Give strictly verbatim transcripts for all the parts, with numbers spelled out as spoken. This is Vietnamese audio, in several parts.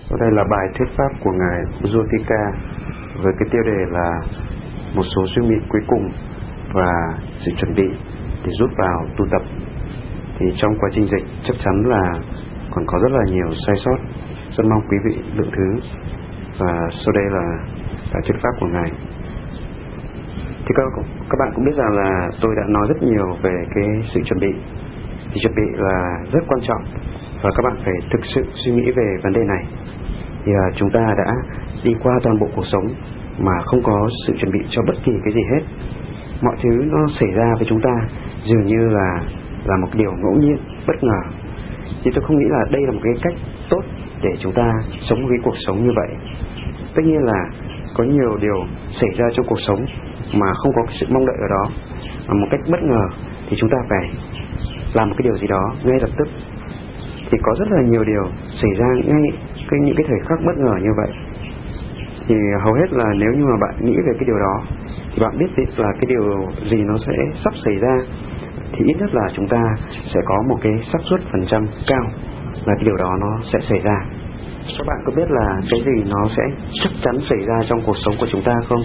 Sau đây là bài thuyết pháp của ngài Zotika với cái tiêu đề là một số suy nghĩ cuối cùng và sự chuẩn bị để rút vào tu tập. Thì trong quá trình dịch chắc chắn là còn có rất là nhiều sai sót, rất mong quý vị lượng thứ. Và sau đây là bài thuyết pháp của ngài. Thì các, các bạn cũng biết rằng là tôi đã nói rất nhiều về cái sự chuẩn bị. Thì chuẩn bị là rất quan trọng và các bạn phải thực sự suy nghĩ về vấn đề này. Thì uh, chúng ta đã đi qua toàn bộ cuộc sống mà không có sự chuẩn bị cho bất kỳ cái gì hết. Mọi thứ nó xảy ra với chúng ta dường như là là một điều ngẫu nhiên, bất ngờ. Thì tôi không nghĩ là đây là một cái cách tốt để chúng ta sống một cái cuộc sống như vậy. Tất nhiên là có nhiều điều xảy ra trong cuộc sống mà không có cái sự mong đợi ở đó, mà một cách bất ngờ thì chúng ta phải làm một cái điều gì đó ngay lập tức. Thì có rất là nhiều điều xảy ra ngay cái, những cái thời khắc bất ngờ như vậy. Thì hầu hết là nếu như mà bạn nghĩ về cái điều đó thì bạn biết là cái điều gì nó sẽ sắp xảy ra, thì ít nhất là chúng ta sẽ có một cái xác suất phần trăm cao là cái điều đó nó sẽ xảy ra. Các bạn có biết là cái gì nó sẽ chắc chắn xảy ra trong cuộc sống của chúng ta không?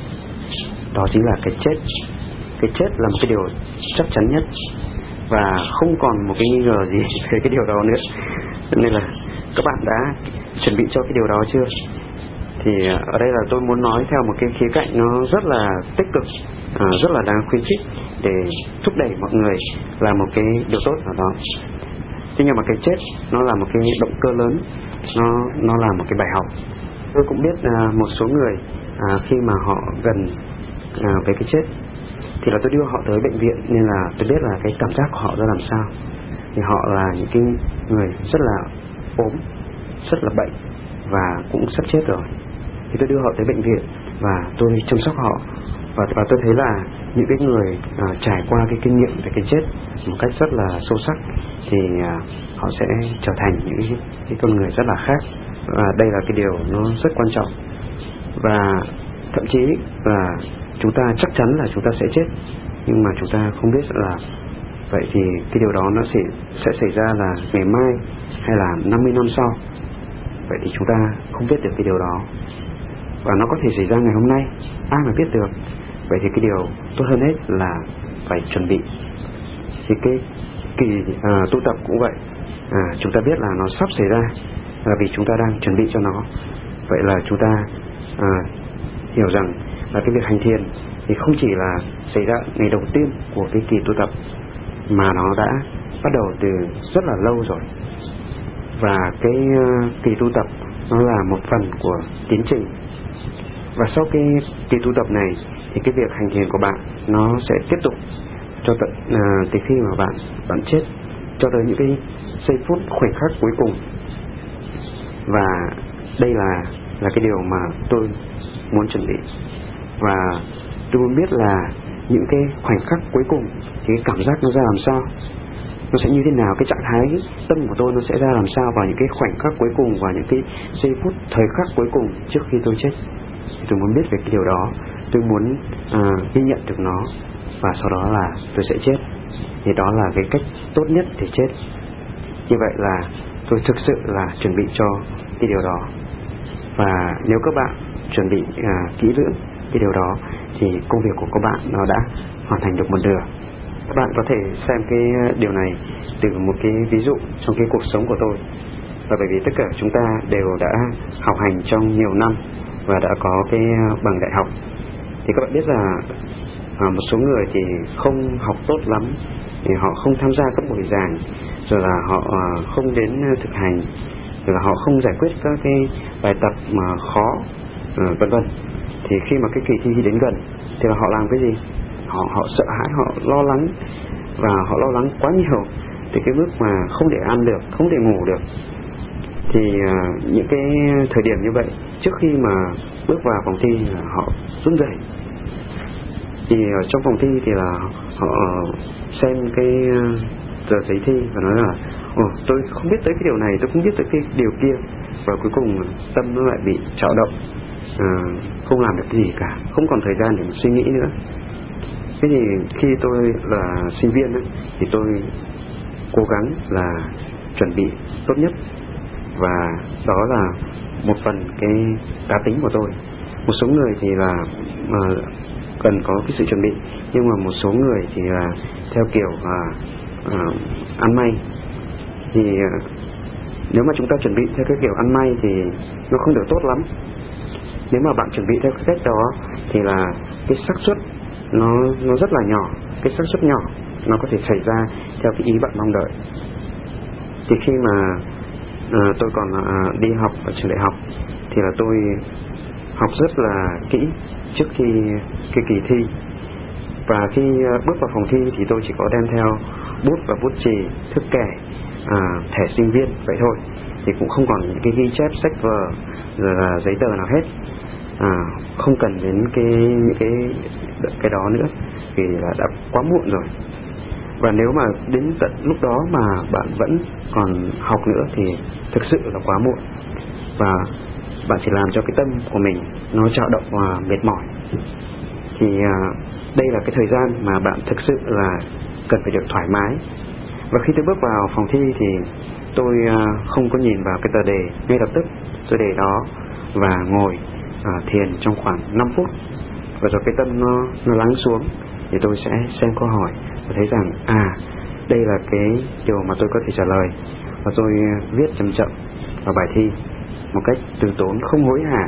Đó chính là cái chết. Cái chết là một cái điều chắc chắn nhất và không còn một cái nghi ngờ gì về cái điều đó nữa. Nên là các bạn đã chuẩn bị cho cái điều đó chưa? Thì ở đây là tôi muốn nói theo một cái khía cạnh nó rất là tích cực, à, rất là đáng khuyến khích để thúc đẩy mọi người làm một cái điều tốt nào đó. Thế nhưng mà cái chết nó là một cái động cơ lớn, nó nó là một cái bài học. Tôi cũng biết à, một số người à, khi mà họ gần à, với cái chết thì là tôi đưa họ tới bệnh viện, nên là tôi biết là cái cảm giác của họ ra làm sao. Thì họ là những cái người rất là ốm, rất là bệnh và cũng sắp chết rồi. Thì tôi đưa họ tới bệnh viện và tôi chăm sóc họ. Và, và tôi thấy là những cái người à, trải qua cái kinh nghiệm về cái chết một cách rất là sâu sắc thì à, họ sẽ trở thành những cái, cái con người rất là khác. Và đây là cái điều nó rất quan trọng. Và thậm chí là chúng ta chắc chắn là chúng ta sẽ chết, nhưng mà chúng ta không biết là vậy thì cái điều đó nó sẽ, sẽ xảy ra là ngày mai hay là năm mươi năm sau. Vậy thì chúng ta không biết được cái điều đó. Và nó có thể xảy ra ngày hôm nay, ai mà biết được. Vậy thì cái điều tốt hơn hết là phải chuẩn bị. Thì cái kỳ à, tu tập cũng vậy, à, chúng ta biết là nó sắp xảy ra là vì chúng ta đang chuẩn bị cho nó. Vậy là chúng ta à, hiểu rằng là cái việc hành thiền thì không chỉ là xảy ra ngày đầu tiên của cái kỳ tu tập, mà nó đã bắt đầu từ rất là lâu rồi. Và cái uh, kỳ tu tập nó là một phần của tiến trình. Và sau cái kỳ tu tập này thì cái việc hành thiền của bạn nó sẽ tiếp tục cho tận uh, từ khi mà bạn bạn chết cho tới những cái giây phút khoảnh khắc cuối cùng. Và đây là là cái điều mà tôi muốn chuẩn bị. Và tôi muốn biết là những cái khoảnh khắc cuối cùng thì cái cảm giác nó ra làm sao, nó sẽ như thế nào, cái trạng thái tâm của tôi nó sẽ ra làm sao vào những cái khoảnh khắc cuối cùng, vào những cái giây phút thời khắc cuối cùng trước khi tôi chết. Tôi muốn biết về cái điều đó, tôi muốn à, ghi nhận được nó, và sau đó là tôi sẽ chết. Thì đó là cái cách tốt nhất để chết. Như vậy là tôi thực sự là chuẩn bị cho cái điều đó. Và nếu các bạn chuẩn bị à, kỹ lưỡng cái điều đó thì công việc của các bạn nó đã hoàn thành được một nửa. Các bạn có thể xem cái điều này từ một cái ví dụ trong cái cuộc sống của tôi. Và bởi vì tất cả chúng ta đều đã học hành trong nhiều năm và đã có cái bằng đại học, thì các bạn biết là à, một số người thì không học tốt lắm, thì họ không tham gia các buổi giảng, rồi là họ à, không đến thực hành, rồi là họ không giải quyết các cái bài tập mà khó, à, vân vân. Thì khi mà cái kỳ thi đến gần thì là họ làm cái gì? Họ họ sợ hãi, họ lo lắng, và họ lo lắng quá nhiều từ cái mức mà không để ăn được, không để ngủ được. Thì uh, những cái thời điểm như vậy, trước khi mà bước vào phòng thi là họ run rẩy. Thì ở trong phòng thi thì là họ xem cái tờ giấy thi và nói là ồ, tôi không biết tới cái điều này, tôi không biết tới cái điều kia. Và cuối cùng tâm nó lại bị trạo động, à, không làm được cái gì cả, không còn thời gian để mà suy nghĩ nữa. Thế thì khi tôi là sinh viên ấy, thì tôi cố gắng là chuẩn bị tốt nhất và đó là một phần cái cá tính của tôi. Một số người thì là uh, cần có cái sự chuẩn bị, nhưng mà một số người thì là theo kiểu uh, uh, ăn may. Thì uh, nếu mà chúng ta chuẩn bị theo cái kiểu ăn may thì nó không được tốt lắm. Nếu mà bạn chuẩn bị theo cái cách đó thì là cái xác suất nó nó rất là nhỏ, cái xác suất nhỏ nó có thể xảy ra theo cái ý bạn mong đợi. Thì khi mà uh, tôi còn uh, đi học ở trường đại học thì là tôi học rất là kỹ trước khi cái kỳ thi. Và khi uh, bước vào phòng thi thì tôi chỉ có đem theo bút và bút chì, thước kẻ, à, thẻ sinh viên vậy thôi. Thì cũng không còn những cái ghi chép sách vở rồi là giấy tờ nào hết, à, không cần đến cái những cái cái đó nữa vì là đã quá muộn rồi. Và nếu mà đến tận lúc đó mà bạn vẫn còn học nữa thì thực sự là quá muộn, và bạn chỉ làm cho cái tâm của mình nó dao động và mệt mỏi. Thì à, đây là cái thời gian mà bạn thực sự là cần phải được thoải mái. Và khi tôi bước vào phòng thi thì tôi à, không có nhìn vào cái tờ đề ngay lập tức. Tôi để đó và ngồi à, thiền trong khoảng năm phút, và rồi cái tâm nó, nó lắng xuống thì tôi sẽ xem câu hỏi và thấy rằng à đây là cái điều mà tôi có thể trả lời, và tôi viết chậm chậm vào bài thi một cách từ tốn, không hối hả,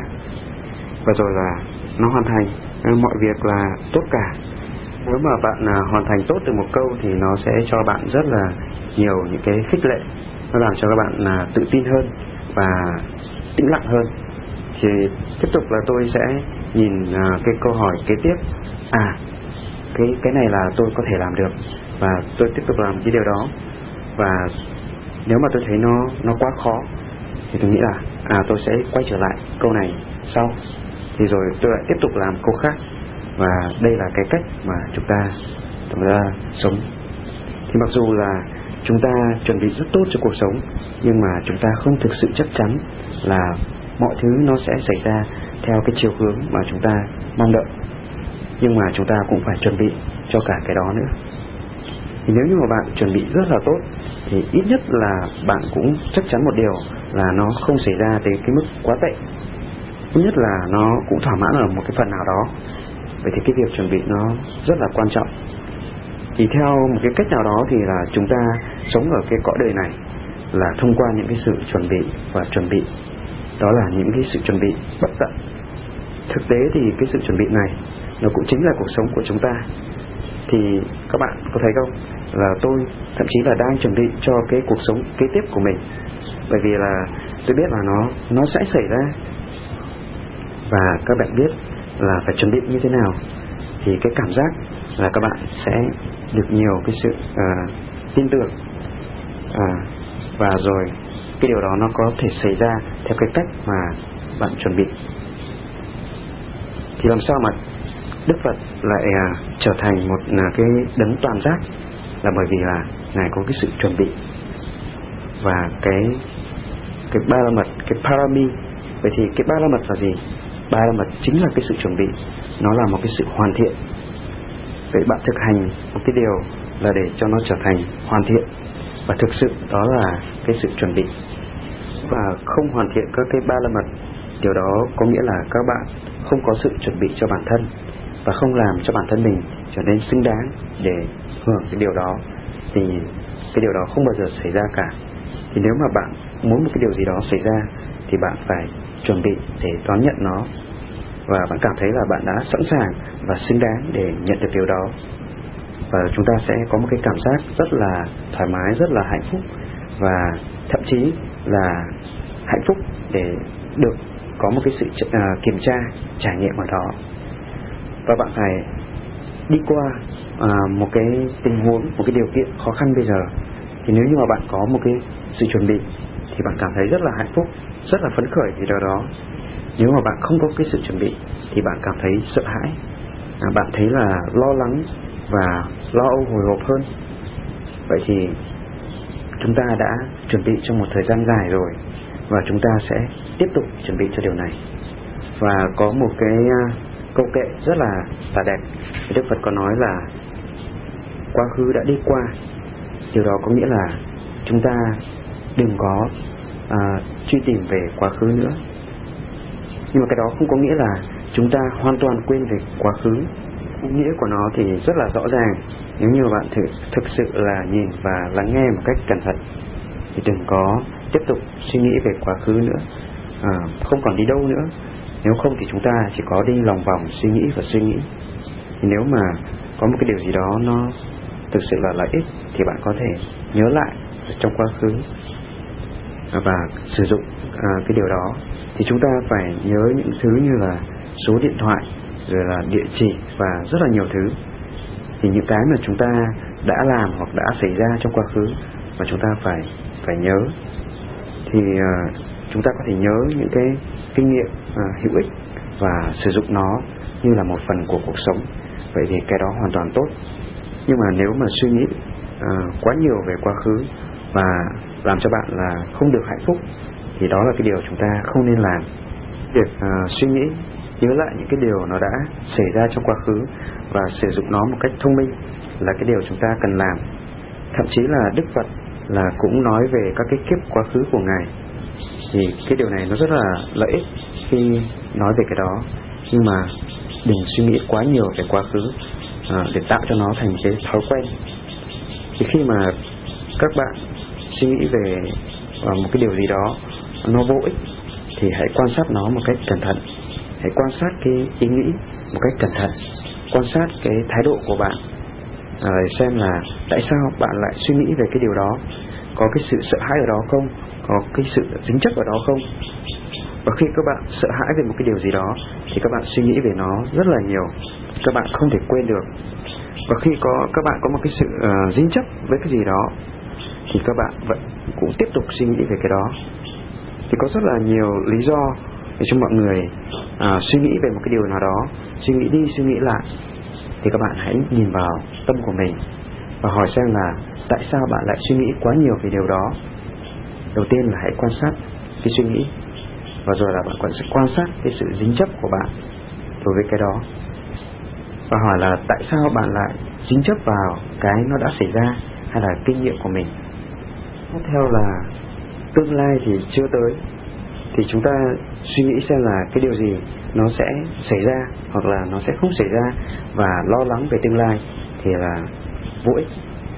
và rồi là nó hoàn thành. Mọi việc là tốt cả. Nếu mà bạn à, hoàn thành tốt được một câu thì nó sẽ cho bạn rất là nhiều những cái khích lệ, nó làm cho các bạn à, tự tin hơn và tĩnh lặng hơn. Thì tiếp tục là tôi sẽ nhìn à, cái câu hỏi kế tiếp. À cái cái này là tôi có thể làm được, và tôi tiếp tục làm cái điều đó. Và nếu mà tôi thấy nó nó quá khó thì tôi nghĩ là à tôi sẽ quay trở lại câu này sau, thì rồi tôi lại tiếp tục làm câu khác. Và đây là cái cách mà chúng ta chúng ta sống. Thì mặc dù là chúng ta chuẩn bị rất tốt cho cuộc sống, nhưng mà chúng ta không thực sự chắc chắn là mọi thứ nó sẽ xảy ra theo cái chiều hướng mà chúng ta mong đợi. Nhưng mà chúng ta cũng phải chuẩn bị cho cả cái đó nữa. Thì nếu như mà bạn chuẩn bị rất là tốt thì ít nhất là bạn cũng chắc chắn một điều là nó không xảy ra tới cái mức quá tệ. Ít nhất là nó cũng thỏa mãn ở một cái phần nào đó. Vậy thì cái việc chuẩn bị nó rất là quan trọng. Thì theo một cái cách nào đó thì là chúng ta sống ở cái cõi đời này là thông qua những cái sự chuẩn bị và chuẩn bị. Đó là những cái sự chuẩn bị bất tận. Thực tế thì cái sự chuẩn bị này nó cũng chính là cuộc sống của chúng ta. Thì các bạn có thấy không, là tôi thậm chí là đang chuẩn bị cho cái cuộc sống kế tiếp của mình. Bởi vì là tôi biết là nó nó sẽ xảy ra. Và các bạn biết là phải chuẩn bị như thế nào, thì cái cảm giác là các bạn sẽ được nhiều cái sự uh, tin tưởng, uh, và rồi cái điều đó nó có thể xảy ra theo cái cách mà bạn chuẩn bị. Thì làm sao mà Đức Phật lại uh, trở thành một uh, cái đấng toàn giác, là bởi vì là Ngài có cái sự chuẩn bị. Và cái cái ba la mật, cái parami. Vậy thì cái ba la mật là gì? Ba la mật chính là cái sự chuẩn bị, nó là một cái sự hoàn thiện. Vậy bạn thực hành một cái điều là để cho nó trở thành hoàn thiện, và thực sự đó là cái sự chuẩn bị. Và không hoàn thiện các cái ba la mật, điều đó có nghĩa là các bạn không có sự chuẩn bị cho bản thân, và không làm cho bản thân mình trở nên xứng đáng để hưởng cái điều đó, thì cái điều đó không bao giờ xảy ra cả. Thì nếu mà bạn muốn một cái điều gì đó xảy ra thì bạn phải chuẩn bị để đón nhận nó, và bạn cảm thấy là bạn đã sẵn sàng và xứng đáng để nhận được điều đó. Và chúng ta sẽ có một cái cảm giác rất là thoải mái, rất là hạnh phúc, và thậm chí là hạnh phúc để được có một cái sự uh, kiểm tra, trải nghiệm ở đó. Và bạn phải đi qua uh, một cái tình huống, một cái điều kiện khó khăn bây giờ. Thì nếu như mà bạn có một cái sự chuẩn bị thì bạn cảm thấy rất là hạnh phúc, rất là phấn khởi vì điều đó. Nếu mà bạn không có cái sự chuẩn bị thì bạn cảm thấy sợ hãi, à, bạn thấy là lo lắng và lo âu hồi hộp hơn. Vậy thì chúng ta đã chuẩn bị trong một thời gian dài rồi, và chúng ta sẽ tiếp tục chuẩn bị cho điều này. Và có một cái uh, câu kệ rất là là đẹp. Đức Phật có nói là quá khứ đã đi qua. Điều đó có nghĩa là chúng ta đừng có à, truy tìm về quá khứ nữa. Nhưng mà cái đó không có nghĩa là chúng ta hoàn toàn quên về quá khứ. Ý nghĩa của nó thì rất là rõ ràng. Nếu như bạn thực, thực sự là nhìn và lắng nghe một cách cẩn thận thì đừng có tiếp tục suy nghĩ về quá khứ nữa, à, không còn đi đâu nữa. Nếu không thì chúng ta chỉ có đi lòng vòng suy nghĩ và suy nghĩ. Thì nếu mà có một cái điều gì đó nó thực sự là lợi ích thì bạn có thể nhớ lại trong quá khứ và sử dụng à, cái điều đó. Thì chúng ta phải nhớ những thứ như là số điện thoại, rồi là địa chỉ và rất là nhiều thứ. Thì những cái mà chúng ta đã làm hoặc đã xảy ra trong quá khứ mà chúng ta phải phải nhớ, thì uh, chúng ta có thể nhớ những cái kinh nghiệm uh, hữu ích và sử dụng nó như là một phần của cuộc sống. Vậy thì cái đó hoàn toàn tốt. Nhưng mà nếu mà suy nghĩ uh, quá nhiều về quá khứ và làm cho bạn là không được hạnh phúc thì đó là cái điều chúng ta không nên làm. Việc uh, suy nghĩ, nhớ lại những cái điều nó đã xảy ra trong quá khứ và sử dụng nó một cách thông minh là cái điều chúng ta cần làm. Thậm chí là Đức Phật là cũng nói về các cái kiếp quá khứ của Ngài. Thì cái điều này nó rất là lợi ích khi nói về cái đó. Nhưng mà đừng suy nghĩ quá nhiều về quá khứ à, để tạo cho nó thành cái thói quen. Thì khi mà các bạn suy nghĩ về một cái điều gì đó nó vô ích thì hãy quan sát nó một cách cẩn thận. Hãy quan sát cái ý nghĩ một cách cẩn thận. Quan sát cái thái độ của bạn, à, xem là tại sao bạn lại suy nghĩ về cái điều đó. Có cái sự sợ hãi ở đó không? Có cái sự dính chấp ở đó không? Và khi các bạn sợ hãi về một cái điều gì đó thì các bạn suy nghĩ về nó rất là nhiều. Các bạn không thể quên được. Và khi có các bạn có một cái sự uh, dính chấp với cái gì đó thì các bạn vẫn cũng tiếp tục suy nghĩ về cái đó. Thì có rất là nhiều lý do để cho mọi người à, suy nghĩ về một cái điều nào đó, suy nghĩ đi suy nghĩ lại. Thì các bạn hãy nhìn vào tâm của mình và hỏi xem là tại sao bạn lại suy nghĩ quá nhiều về điều đó. Đầu tiên là hãy quan sát cái suy nghĩ, và rồi là bạn cũng sẽ quan sát cái sự dính chấp của bạn đối với cái đó, và hỏi là tại sao bạn lại dính chấp vào cái nó đã xảy ra hay là kinh nghiệm của mình. Tiếp theo là tương lai thì chưa tới, thì chúng ta suy nghĩ xem là cái điều gì nó sẽ xảy ra hoặc là nó sẽ không xảy ra, và lo lắng về tương lai thì là vô ích.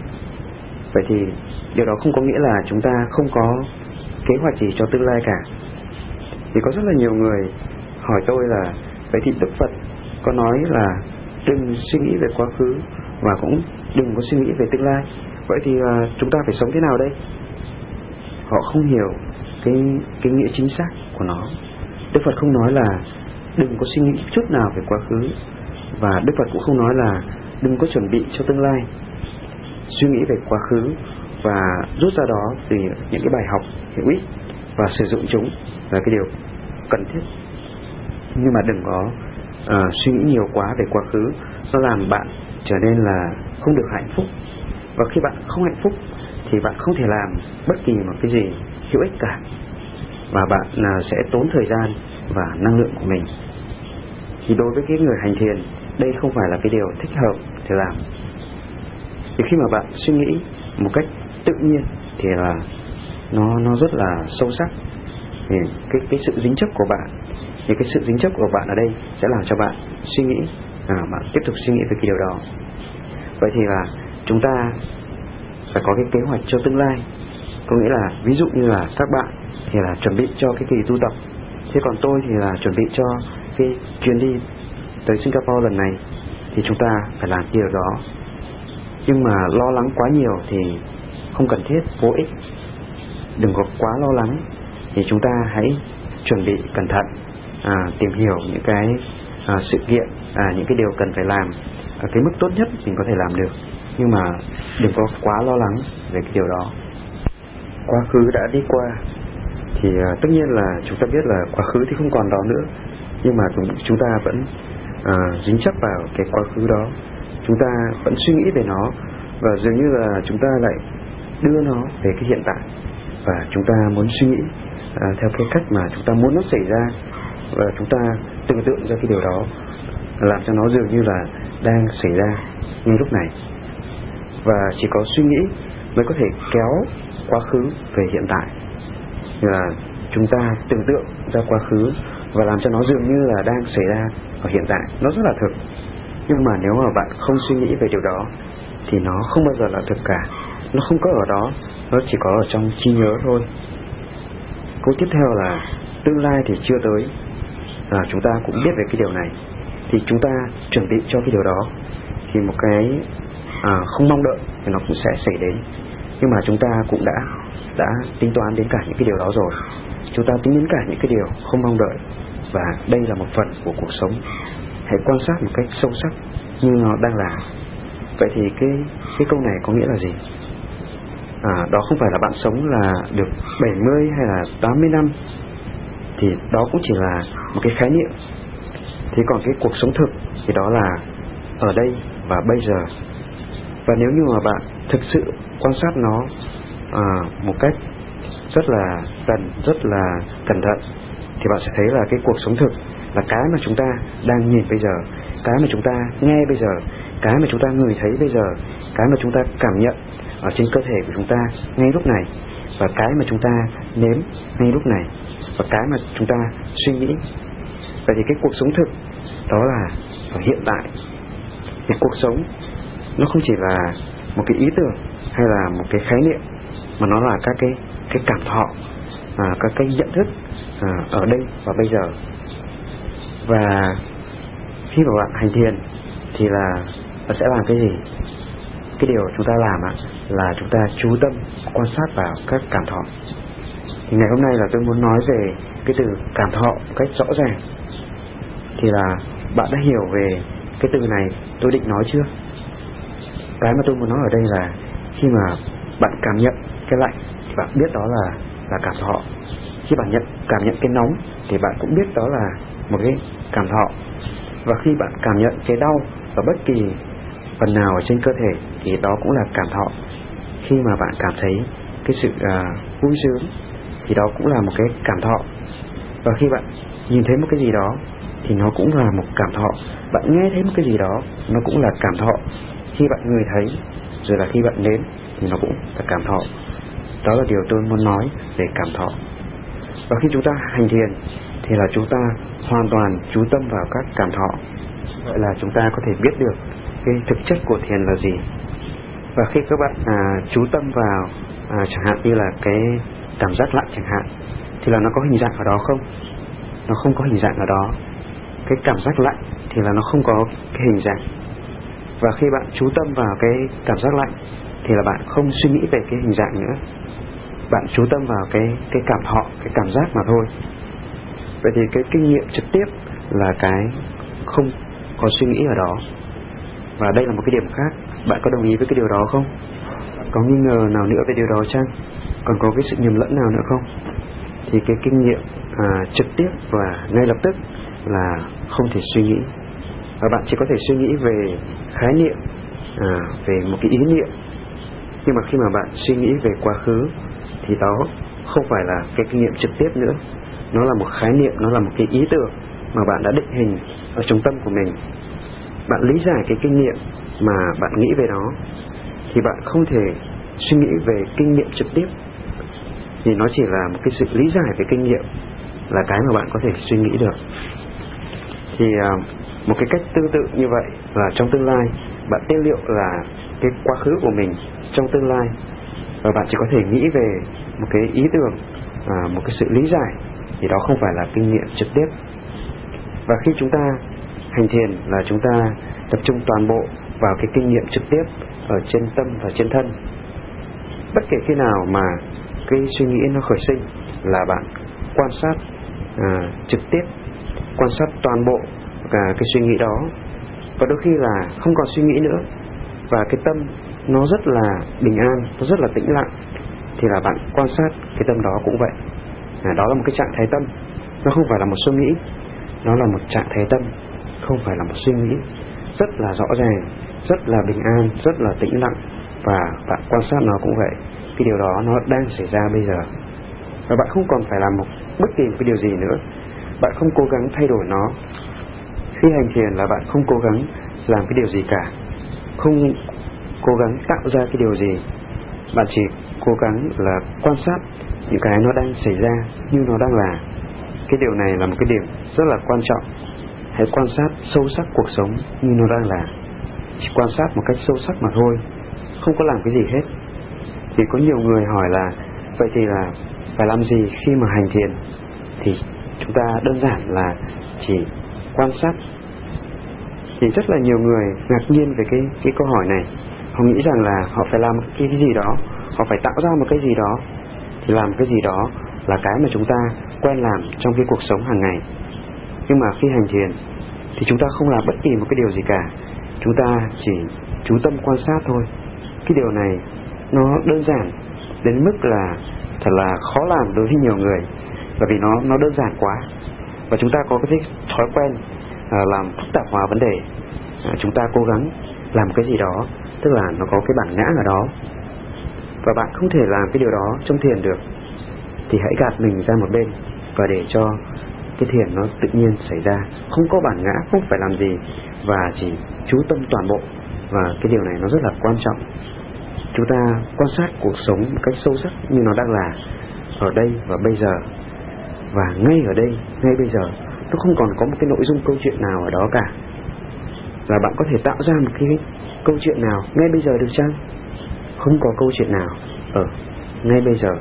Vậy thì điều đó không có nghĩa là chúng ta không có kế hoạch gì cho tương lai cả. Thì có rất là nhiều người hỏi tôi là vậy thì Đức Phật có nói là đừng suy nghĩ về quá khứ và cũng đừng có suy nghĩ về tương lai. Vậy thì uh, chúng ta phải sống thế nào đây? Họ không hiểu cái, cái nghĩa chính xác của nó. Đức Phật không nói là đừng có suy nghĩ chút nào về quá khứ, và Đức Phật cũng không nói là đừng có chuẩn bị cho tương lai. Suy nghĩ về quá khứ và rút ra đó từ những cái bài học hữu ích và sử dụng chúng là cái điều cần thiết. Nhưng mà đừng có uh, suy nghĩ nhiều quá về quá khứ, nó làm bạn trở nên là không được hạnh phúc. Và khi bạn không hạnh phúc thì bạn không thể làm bất kỳ một cái gì hữu ích cả, và bạn uh, sẽ tốn thời gian và năng lượng của mình. Thì đối với cái người hành thiền, đây không phải là cái điều thích hợp để làm. Thì khi mà bạn suy nghĩ một cách tự nhiên thì là nó nó rất là sâu sắc. Thì cái cái sự dính chấp của bạn, thì cái sự dính chấp của bạn ở đây sẽ làm cho bạn suy nghĩ, à, bạn tiếp tục suy nghĩ về cái điều đó. Vậy thì là chúng ta phải có cái kế hoạch cho tương lai. Có nghĩa là ví dụ như là các bạn thì là chuẩn bị cho cái kỳ tu tập, thế còn tôi thì là chuẩn bị cho cái chuyến đi tới Singapore lần này. Thì chúng ta phải làm điều đó. Nhưng mà lo lắng quá nhiều thì không cần thiết, vô ích. Đừng có quá lo lắng. Thì chúng ta hãy chuẩn bị cẩn thận, à, tìm hiểu những cái à, sự kiện, à, những cái điều cần phải làm ở cái mức tốt nhất mình có thể làm được. Nhưng mà đừng có quá lo lắng về cái điều đó. Quá khứ đã đi qua thì à, tất nhiên là chúng ta biết là quá khứ thì không còn đó nữa. Nhưng mà chúng ta vẫn à, dính chấp vào cái quá khứ đó. Chúng ta vẫn suy nghĩ về nó, và dường như là chúng ta lại đưa nó về cái hiện tại, và chúng ta muốn suy nghĩ à, theo cái cách mà chúng ta muốn nó xảy ra, và chúng ta tưởng tượng ra cái điều đó, làm cho nó dường như là đang xảy ra ngay lúc này. Và chỉ có suy nghĩ mới có thể kéo quá khứ về hiện tại. là chúng ta tưởng tượng ra quá khứ và làm cho nó dường như là đang xảy ra ở hiện tại, nó rất là thực. Nhưng mà nếu mà bạn không suy nghĩ về điều đó thì nó không bao giờ là thực cả. Nó không có ở đó, nó chỉ có ở trong trí nhớ thôi. Câu tiếp theo là tương lai thì chưa tới. à, Chúng ta cũng biết về cái điều này, thì chúng ta chuẩn bị cho cái điều đó. Thì một cái à, không mong đợi thì nó cũng sẽ xảy đến. Nhưng mà chúng ta cũng đã đã tính toán đến cả những cái điều đó rồi. Chúng ta tính đến cả những cái điều không mong đợi. Và đây là một phần của cuộc sống. Hãy quan sát một cách sâu sắc như nó đang là. Vậy thì cái, cái câu này có nghĩa là gì? À, đó không phải là bạn sống là được bảy mươi hay là tám mươi năm, thì đó cũng chỉ là một cái khái niệm. Thì còn cái cuộc sống thực thì đó là ở đây và bây giờ. Và nếu như mà bạn thực sự quan sát nó à, một cách rất là gần, rất là cẩn thận, thì bạn sẽ thấy là cái cuộc sống thực là cái mà chúng ta đang nhìn bây giờ, cái mà chúng ta nghe bây giờ, cái mà chúng ta ngửi thấy bây giờ, cái mà chúng ta cảm nhận ở trên cơ thể của chúng ta ngay lúc này, và cái mà chúng ta nếm ngay lúc này, và cái mà chúng ta suy nghĩ. Vậy thì cái cuộc sống thực đó là ở hiện tại. Thì cuộc sống nó không chỉ là một cái ý tưởng hay là một cái khái niệm, mà nó là các cái cái cảm thọ, à, các cái nhận thức à, ở đây và bây giờ. Và khi mà bạn hành thiền thì là bạn sẽ làm cái gì? Cái điều chúng ta làm ạ là chúng ta chú tâm quan sát vào các cảm thọ. Thì ngày hôm nay là tôi muốn nói về cái từ cảm thọ một cách rõ ràng. Thì là bạn đã hiểu về cái từ này tôi định nói chưa? Cái mà tôi muốn nói ở đây là khi mà bạn cảm nhận cái lạnh thì bạn biết đó là là cảm thọ. Khi bạn nhận cảm nhận cái nóng thì bạn cũng biết đó là một cái cảm thọ. Và khi bạn cảm nhận cái đau ở bất kỳ phần nào ở trên cơ thể thì đó cũng là cảm thọ. Khi mà bạn cảm thấy cái sự uh, vui sướng thì đó cũng là một cái cảm thọ. Và khi bạn nhìn thấy một cái gì đó thì nó cũng là một cảm thọ. Bạn nghe thấy một cái gì đó nó cũng là cảm thọ. Khi bạn ngửi thấy, rồi là khi bạn nếm thì nó cũng là cảm thọ. Đó là điều tôi muốn nói về cảm thọ. Và khi chúng ta hành thiền thì là chúng ta hoàn toàn chú tâm vào các cảm thọ. Vậy là chúng ta có thể biết được cái thực chất của thiền là gì. Và khi các bạn à, chú tâm vào à, chẳng hạn như là cái cảm giác lạnh chẳng hạn, thì là nó có hình dạng ở đó không? Nó không có hình dạng ở đó. Cái cảm giác lạnh thì là nó không có cái hình dạng. Và khi bạn chú tâm vào cái cảm giác lạnh thì là bạn không suy nghĩ về cái hình dạng nữa. Bạn chú tâm vào cái, cái cảm thọ, cái cảm giác mà thôi. Vậy thì cái kinh nghiệm trực tiếp là cái không có suy nghĩ ở đó. Và đây là một cái điểm khác. Bạn có đồng ý với cái điều đó không? Có nghi ngờ nào nữa về điều đó chăng? Còn có cái sự nhầm lẫn nào nữa không? Thì cái kinh nghiệm à, trực tiếp và ngay lập tức là không thể suy nghĩ. Và bạn chỉ có thể suy nghĩ về khái niệm, à, về một cái ý niệm. Nhưng mà khi mà bạn suy nghĩ về quá khứ thì đó không phải là cái kinh nghiệm trực tiếp nữa. Nó là một khái niệm, nó là một cái ý tưởng mà bạn đã định hình ở trong tâm của mình. Bạn lý giải cái kinh nghiệm mà bạn nghĩ về nó thì bạn không thể suy nghĩ về kinh nghiệm trực tiếp. Thì nó chỉ là một cái sự lý giải về kinh nghiệm là cái mà bạn có thể suy nghĩ được. Thì một cái cách tương tự như vậy là trong tương lai bạn tiên liệu là cái quá khứ của mình trong tương lai, và bạn chỉ có thể nghĩ về một cái ý tưởng, à, một cái sự lý giải, thì đó không phải là kinh nghiệm trực tiếp. Và khi chúng ta hành thiền là chúng ta tập trung toàn bộ vào cái kinh nghiệm trực tiếp ở trên tâm và trên thân. Bất kể khi nào mà cái suy nghĩ nó khởi sinh là bạn quan sát à, trực tiếp, quan sát toàn bộ cả cái suy nghĩ đó. Và đôi khi là không còn suy nghĩ nữa, và cái tâm nó rất là bình an, nó rất là tĩnh lặng, thì là bạn quan sát cái tâm đó cũng vậy. à, Đó là một cái trạng thái tâm. Nó không phải là một suy nghĩ, nó là một trạng thái tâm, không phải là một suy nghĩ. Rất là rõ ràng, rất là bình an, rất là tĩnh lặng. Và bạn quan sát nó cũng vậy. Cái điều đó nó đang xảy ra bây giờ. Và bạn không còn phải làm một bất kỳ một cái điều gì nữa. Bạn không cố gắng thay đổi nó. Khi hành thiền là bạn không cố gắng làm cái điều gì cả, không cố gắng tạo ra cái điều gì. Bạn chỉ cố gắng là quan sát những cái nó đang xảy ra như nó đang là. Cái điều này là một cái điểm rất là quan trọng. Hãy quan sát sâu sắc cuộc sống như nó đang là. Chỉ quan sát một cách sâu sắc mà thôi, không có làm cái gì hết. Vì có nhiều người hỏi là vậy thì là phải làm gì khi mà hành thiền? Thì chúng ta đơn giản là chỉ quan sát. Thì rất là nhiều người ngạc nhiên về cái, cái câu hỏi này. Họ nghĩ rằng là họ phải làm cái, cái gì đó, họ phải tạo ra một cái gì đó. Thì làm cái gì đó là cái mà chúng ta quen làm trong cái cuộc sống hàng ngày. Nhưng mà khi hành thiền thì chúng ta không làm bất kỳ một cái điều gì cả. Chúng ta chỉ chú tâm quan sát thôi. Cái điều này nó đơn giản đến mức là thật là khó làm đối với nhiều người, bởi vì nó nó đơn giản quá. Và chúng ta có cái thói quen à, làm phức tạp hóa vấn đề. à, Chúng ta cố gắng làm cái gì đó, tức là nó có cái bản ngã ở đó, và bạn không thể làm cái điều đó trong thiền được. Thì hãy gạt mình ra một bên và để cho cái thiền nó tự nhiên xảy ra, không có bản ngã, không phải làm gì, và chỉ chú tâm toàn bộ. Và cái điều này nó rất là quan trọng. Chúng ta quan sát cuộc sống một cách sâu sắc như nó đang là, ở đây và bây giờ. Và ngay ở đây, ngay bây giờ, nó không còn có một cái nội dung câu chuyện nào ở đó cả. Là bạn có thể tạo ra một cái câu chuyện nào ngay bây giờ được chăng? Không có câu chuyện nào ở ngay bây giờ,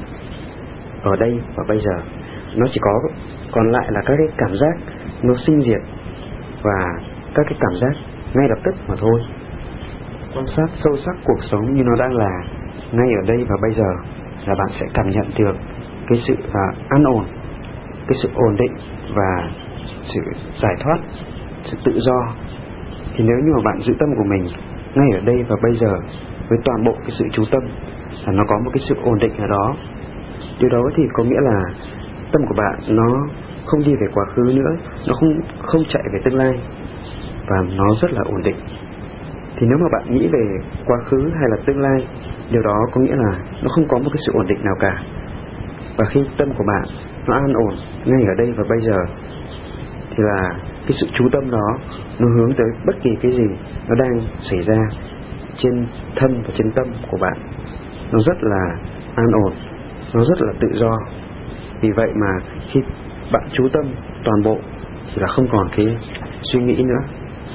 ở đây và bây giờ. Nó chỉ có còn lại là các cái cảm giác nó sinh diệt và các cái cảm giác ngay lập tức mà thôi. Quan sát sâu sắc cuộc sống như nó đang là, ngay ở đây và bây giờ, là bạn sẽ cảm nhận được cái sự uh, an ổn, cái sự ổn định và sự giải thoát, sự tự do. Thì nếu như mà bạn giữ tâm của mình ngay ở đây và bây giờ với toàn bộ cái sự chú tâm, là nó có một cái sự ổn định ở đó. Điều đó thì có nghĩa là tâm của bạn nó không đi về quá khứ nữa, nó không không chạy về tương lai, và nó rất là ổn định. Thì nếu mà bạn nghĩ về quá khứ hay là tương lai, điều đó có nghĩa là nó không có một cái sự ổn định nào cả. Và khi tâm của bạn nó an ổn ngay ở đây và bây giờ, thì là cái sự chú tâm đó nó hướng tới bất kỳ cái gì nó đang xảy ra trên thân và trên tâm của bạn. Nó rất là an ổn, nó rất là tự do. Vì vậy mà khi bạn chú tâm toàn bộ thì là không còn cái suy nghĩ nữa.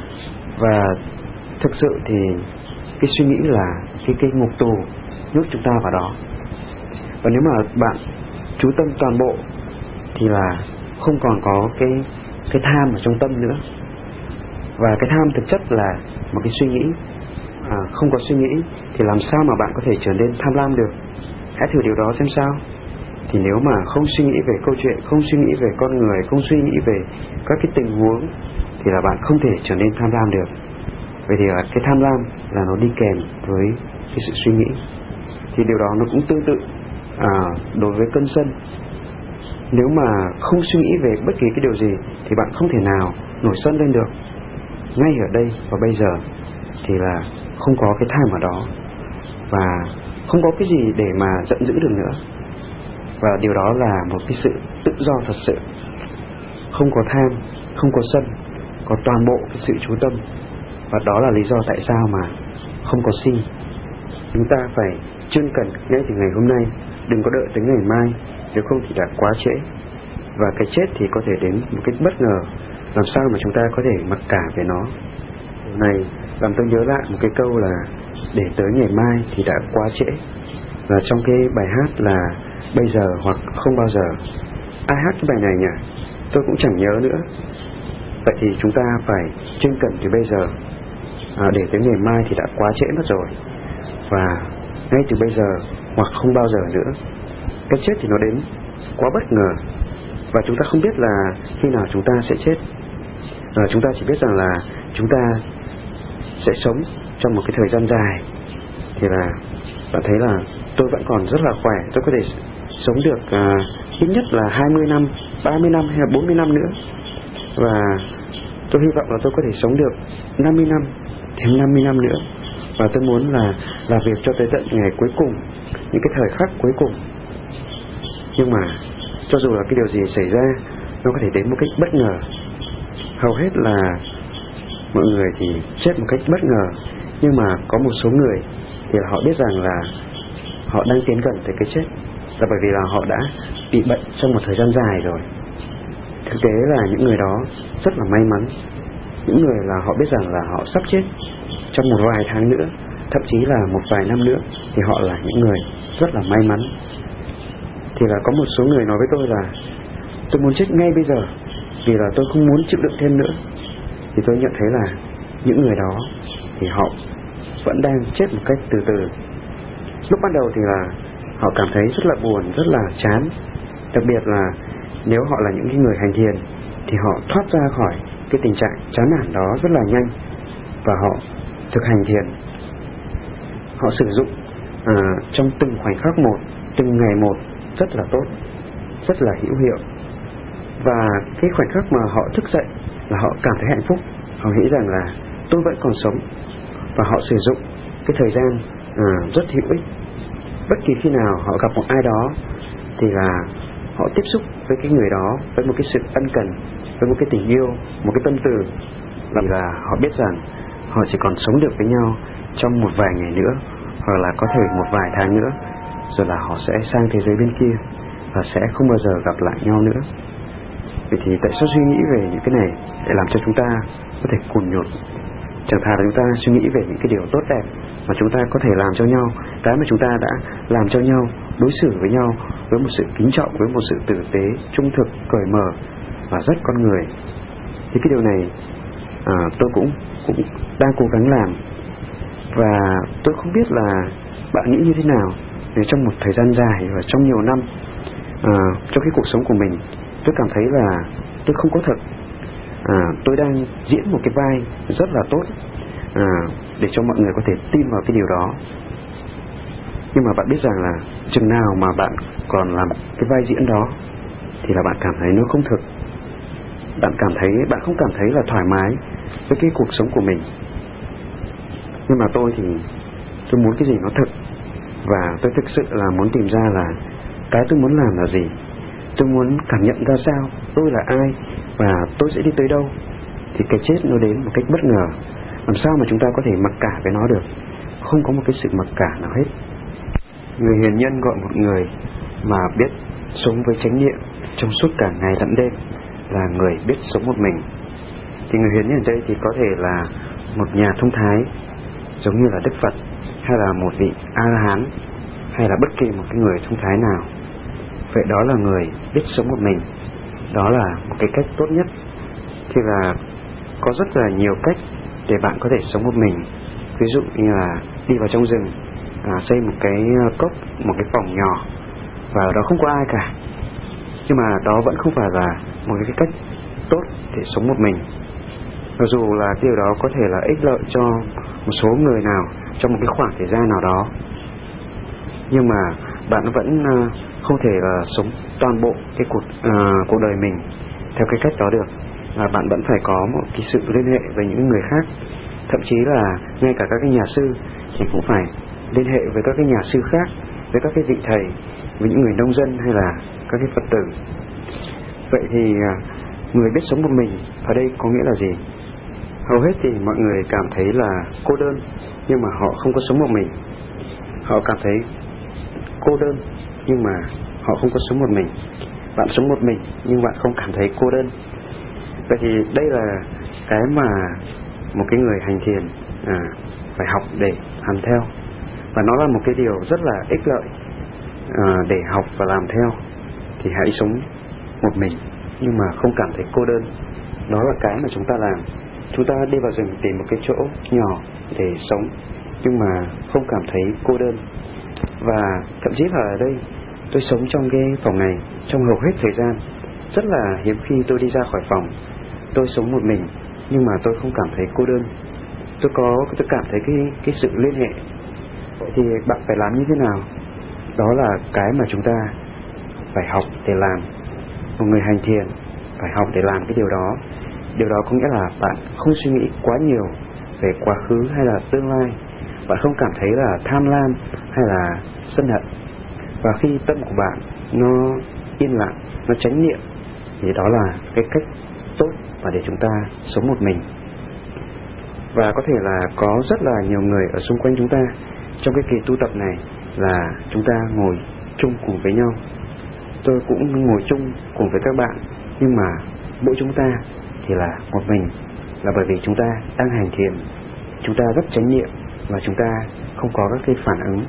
Và thực sự thì cái suy nghĩ là cái cái ngục tù nhốt chúng ta vào đó. Và nếu mà bạn chú tâm toàn bộ thì là không còn có cái cái tham ở trong tâm nữa. Và cái tham thực chất là một cái suy nghĩ. à, Không có suy nghĩ thì làm sao mà bạn có thể trở nên tham lam được? Hãy thử điều đó xem sao. Thì nếu mà không suy nghĩ về câu chuyện, không suy nghĩ về con người, không suy nghĩ về các cái tình huống, thì là bạn không thể trở nên tham lam được. Vậy thì là cái tham lam là nó đi kèm với cái sự suy nghĩ. Thì điều đó nó cũng tương tự à, đối với cơn sân. Nếu mà không suy nghĩ về bất kỳ cái điều gì thì bạn không thể nào nổi sân lên được. Ngay ở đây và bây giờ thì là không có cái tham ở đó, và không có cái gì để mà giận dữ được nữa. Và điều đó là một cái sự tự do thật sự. Không có tham, không có sân, có toàn bộ cái sự chú tâm. Và đó là lý do tại sao mà không có si. Chúng ta phải chuyên cần ngay từ ngày hôm nay, đừng có đợi tới ngày mai, nếu không thì đã quá trễ. Và cái chết thì có thể đến một cách bất ngờ, làm sao mà chúng ta có thể mặc cả về nó. Điều này làm tôi nhớ lại một cái câu là để tới ngày mai thì đã quá trễ. Và trong cái bài hát là bây giờ hoặc không bao giờ. Ai hát cái bài này nhỉ? Tôi cũng chẳng nhớ nữa. Vậy thì chúng ta phải chuyên cần từ bây giờ, à, để tới ngày mai thì đã quá trễ mất rồi. Và ngay từ bây giờ hoặc không bao giờ nữa. Cái chết thì nó đến quá bất ngờ, và chúng ta không biết là khi nào chúng ta sẽ chết. à, Chúng ta chỉ biết rằng là chúng ta sẽ sống trong một cái thời gian dài. Thì là bạn thấy là tôi vẫn còn rất là khỏe. Tôi có thể sống được à, ít nhất là hai mươi năm, ba mươi năm hay là bốn mươi năm nữa. Và tôi hy vọng là tôi có thể sống được năm mươi năm, thêm năm mươi năm nữa. Và tôi muốn là làm việc cho tới tận ngày cuối cùng, những cái thời khắc cuối cùng. Nhưng mà cho dù là cái điều gì xảy ra, nó có thể đến một cách bất ngờ. Hầu hết là mọi người thì chết một cách bất ngờ. Nhưng mà có một số người thì họ biết rằng là họ đang tiến gần tới cái chết. là bởi vì là họ đã bị bệnh trong một thời gian dài rồi. Thực tế là những người đó rất là may mắn. Những người là họ biết rằng là họ sắp chết trong một vài tháng nữa, thậm chí là một vài năm nữa, thì họ là những người rất là may mắn. Thì là có một số người nói với tôi là tôi muốn chết ngay bây giờ, vì là tôi không muốn chịu đựng thêm nữa. Thì tôi nhận thấy là những người đó thì họ vẫn đang chết một cách từ từ. Lúc ban đầu thì là họ cảm thấy rất là buồn, rất là chán. Đặc biệt là nếu họ là những người hành thiền thì họ thoát ra khỏi cái tình trạng chán nản đó rất là nhanh, và họ thực hành thiền. Họ sử dụng à, trong từng khoảnh khắc một, từng ngày một rất là tốt, rất là hữu hiệu. Và cái khoảnh khắc mà họ thức dậy là họ cảm thấy hạnh phúc. Họ nghĩ rằng là tôi vẫn còn sống, và họ sử dụng cái thời gian à, rất hữu ích. Bất kỳ khi nào họ gặp một ai đó thì là họ tiếp xúc với cái người đó với một cái sự ân cần, với một cái tình yêu, một cái tâm từ, vì là họ biết rằng họ chỉ còn sống được với nhau trong một vài ngày nữa, hoặc là có thể một vài tháng nữa, rồi là họ sẽ sang thế giới bên kia và sẽ không bao giờ gặp lại nhau nữa. Vậy thì tại sao suy nghĩ về những cái này để làm cho chúng ta có thể cùn nhột? Chẳng thà là chúng ta suy nghĩ về những cái điều tốt đẹp mà chúng ta có thể làm cho nhau, cái mà chúng ta đã làm cho nhau, đối xử với nhau với một sự kính trọng, với một sự tử tế, trung thực, cởi mở và rất con người. Thì cái điều này à, tôi cũng cũng đang cố gắng làm. Và tôi không biết là bạn nghĩ như thế nào. Nếu trong một thời gian dài và trong nhiều năm à, trong cái cuộc sống của mình, tôi cảm thấy là tôi không có thật. à, Tôi đang diễn một cái vai rất là tốt à, để cho mọi người có thể tin vào cái điều đó. Nhưng mà bạn biết rằng là chừng nào mà bạn còn làm cái vai diễn đó thì là bạn cảm thấy nó không thực. Bạn cảm thấy bạn không cảm thấy là thoải mái với cái cuộc sống của mình. Nhưng mà tôi thì tôi muốn cái gì nó thực. Và tôi thực sự là muốn tìm ra là cái tôi muốn làm là gì. Tôi muốn cảm nhận ra sao tôi là ai và tôi sẽ đi tới đâu. Thì cái chết nó đến một cách bất ngờ. Làm sao mà chúng ta có thể mặc cả với nó được? Không có một cái sự mặc cả nào hết. Người hiền nhân gọi một người mà biết sống với chánh niệm trong suốt cả ngày lẫn đêm là người biết sống một mình. Thì người hiền nhân ở đây thì có thể là một nhà thông thái, giống như là Đức Phật, hay là một vị A-la-hán, hay là bất kỳ một cái người thông thái nào. Vậy đó là người biết sống một mình. Đó là một cái cách tốt nhất. Thì là có rất là nhiều cách để bạn có thể sống một mình. Ví dụ như là đi vào trong rừng, à, xây một cái cốc, một cái phòng nhỏ, và ở đó không có ai cả. Nhưng mà đó vẫn không phải là một cái cách tốt để sống một mình. Mặc dù là điều đó có thể là ích lợi cho một số người nào trong một cái khoảng thời gian nào đó, nhưng mà bạn vẫn uh, không thể uh, sống toàn bộ cái cuộc, uh, cuộc đời mình theo cái cách đó được. Và bạn vẫn phải có một cái sự liên hệ với những người khác. Thậm chí là ngay cả các cái nhà sư thì cũng phải liên hệ với các cái nhà sư khác, với các cái vị thầy, với những người nông dân hay là các cái Phật tử. Vậy thì uh, người biết sống một mình ở đây có nghĩa là gì? Hầu hết thì mọi người cảm thấy là cô đơn, nhưng mà họ không có sống một mình. Họ cảm thấy cô đơn, nhưng mà họ không có sống một mình. Bạn sống một mình, nhưng bạn không cảm thấy cô đơn. Vậy thì đây là cái mà một cái người hành thiền à, phải học để làm theo. Và nó là một cái điều rất là ích lợi à, để học và làm theo. Thì hãy sống một mình, nhưng mà không cảm thấy cô đơn. Đó là cái mà chúng ta làm. Chúng ta đi vào rừng tìm một cái chỗ nhỏ để sống, nhưng mà không cảm thấy cô đơn. Và thậm chí là ở đây tôi sống trong cái phòng này trong hầu hết thời gian. Rất là hiếm khi tôi đi ra khỏi phòng, tôi sống một mình, nhưng mà tôi không cảm thấy cô đơn. Tôi có tôi cảm thấy cái, cái sự liên hệ. Vậy thì bạn phải làm như thế nào? Đó là cái mà chúng ta phải học để làm. Một người hành thiền phải học để làm cái điều đó. Điều đó có nghĩa là bạn không suy nghĩ quá nhiều về quá khứ hay là tương lai. Bạn không cảm thấy là tham lam hay là sân hận. Và khi tâm của bạn nó yên lặng, nó chánh niệm, thì đó là cái cách tốt và để chúng ta sống một mình. Và có thể là có rất là nhiều người ở xung quanh chúng ta trong cái kỳ tu tập này là chúng ta ngồi chung cùng với nhau. Tôi cũng ngồi chung cùng với các bạn, nhưng mà mỗi chúng ta thì là một mình, là bởi vì chúng ta đang hành thiền, chúng ta rất chánh niệm và chúng ta không có các cái phản ứng.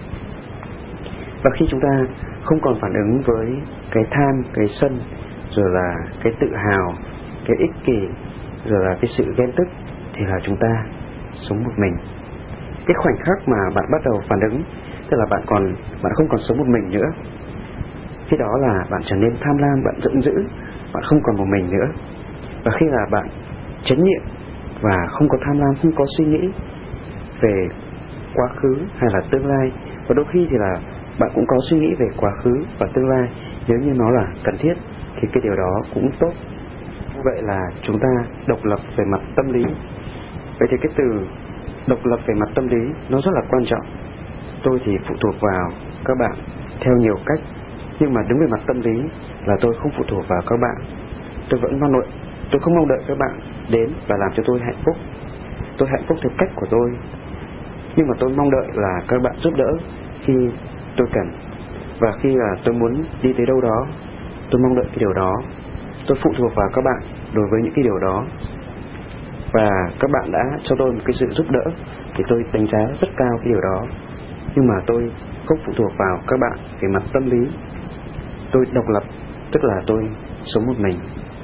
Và khi chúng ta không còn phản ứng với cái tham, cái sân, rồi là cái tự hào, cái ích kỷ, rồi là cái sự ghen tức, thì là chúng ta sống một mình. Cái khoảnh khắc mà bạn bắt đầu phản ứng, tức là bạn còn bạn không còn sống một mình nữa. Khi đó là bạn trở nên tham lam, bạn giận dữ, bạn không còn một mình nữa. Và khi là bạn chánh niệm và không có tham lam, không có suy nghĩ về quá khứ hay là tương lai, và đôi khi thì là bạn cũng có suy nghĩ về quá khứ và tương lai, nếu như nó là cần thiết thì cái điều đó cũng tốt. Như vậy là chúng ta độc lập về mặt tâm lý. Vậy thì cái từ độc lập về mặt tâm lý nó rất là quan trọng. Tôi thì phụ thuộc vào các bạn theo nhiều cách, nhưng mà đứng về mặt tâm lý là tôi không phụ thuộc vào các bạn. Tôi vẫn mong đợi, tôi không mong đợi các bạn đến và làm cho tôi hạnh phúc. Tôi hạnh phúc theo cách của tôi, nhưng mà tôi mong đợi là các bạn giúp đỡ khi tôi cần. Và khi là tôi muốn đi tới đâu đó, tôi mong đợi cái điều đó. Tôi phụ thuộc vào các bạn đối với những cái điều đó. Và các bạn đã cho tôi một cái sự giúp đỡ thì tôi đánh giá rất cao cái điều đó. Nhưng mà tôi không phụ thuộc vào các bạn về mặt tâm lý. Tôi độc lập, tức là tôi sống một mình.